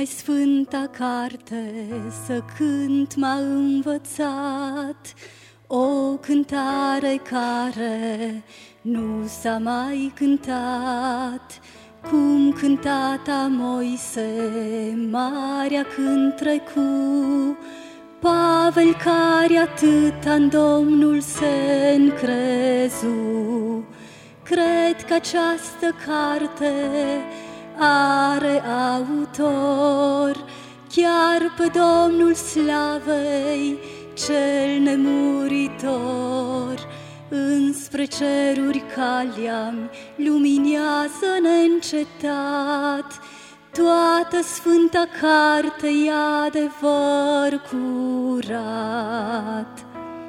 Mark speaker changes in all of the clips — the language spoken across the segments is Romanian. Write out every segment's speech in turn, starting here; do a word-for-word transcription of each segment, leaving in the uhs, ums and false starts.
Speaker 1: Numai sfânta carte să cânt m-a învățat, o cântare care nu s-a mai cântat, cum cânta Moise marea când trecu, Pavel care atâta în Domnul se încrezu. Cred că această carte are autor, chiar pe Domnul slavei, cel nemuritor. Înspre ceruri calea-mi luminează neîncetat, toată sfânta carte e adevăr curat.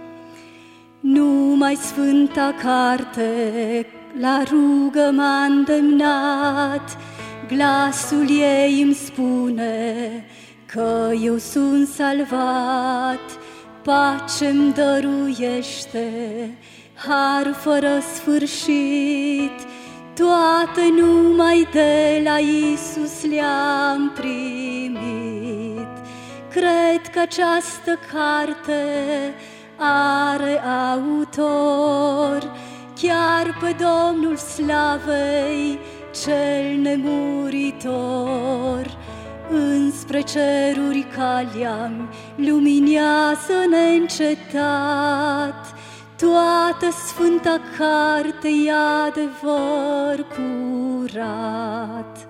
Speaker 1: Numai sfânta carte la rugă m-a îndemnat, glasul ei îmi spune că eu sunt salvat. Pace-mi dăruiește, har fără sfârșit, toate numai de la Iisus le-am primit. Cred că această carte are autor, chiar pe Domnul slavei, cel nemuritor. Înspre ceruri calea-mi luminează neîncetat, toată sfânta carte e adevăr curat.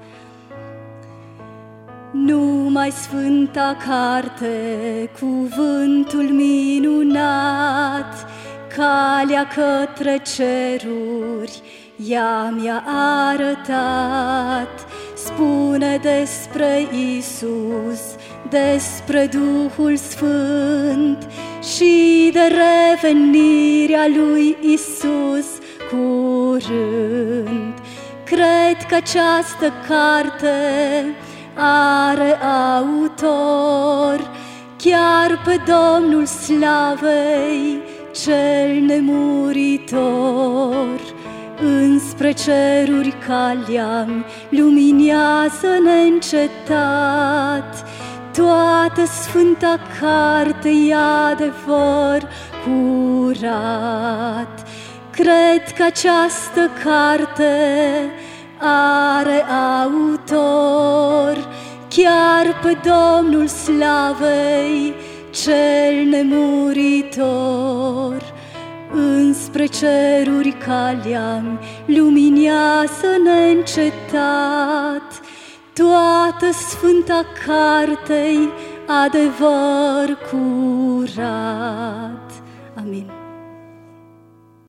Speaker 1: Numai sfânta carte, cuvântul minunat, calea către ceruri, ea mi-a arătat. Spune despre Iisus, despre Duhul Sfânt și de revenirea lui Iisus curând. Cred că această carte are autor, chiar pe Domnul slavei, cel nemuritor. Înspre ceruri calea-mi luminează neîncetat, toată sfânta carte e adevăr curat. Cred că această carte are autor, chiar pe Domnul slavei, cel nemuritor. Înspre ceruri calea-mi luminează neîncetat, toată sfânta carte-i adevăr curat. Amin.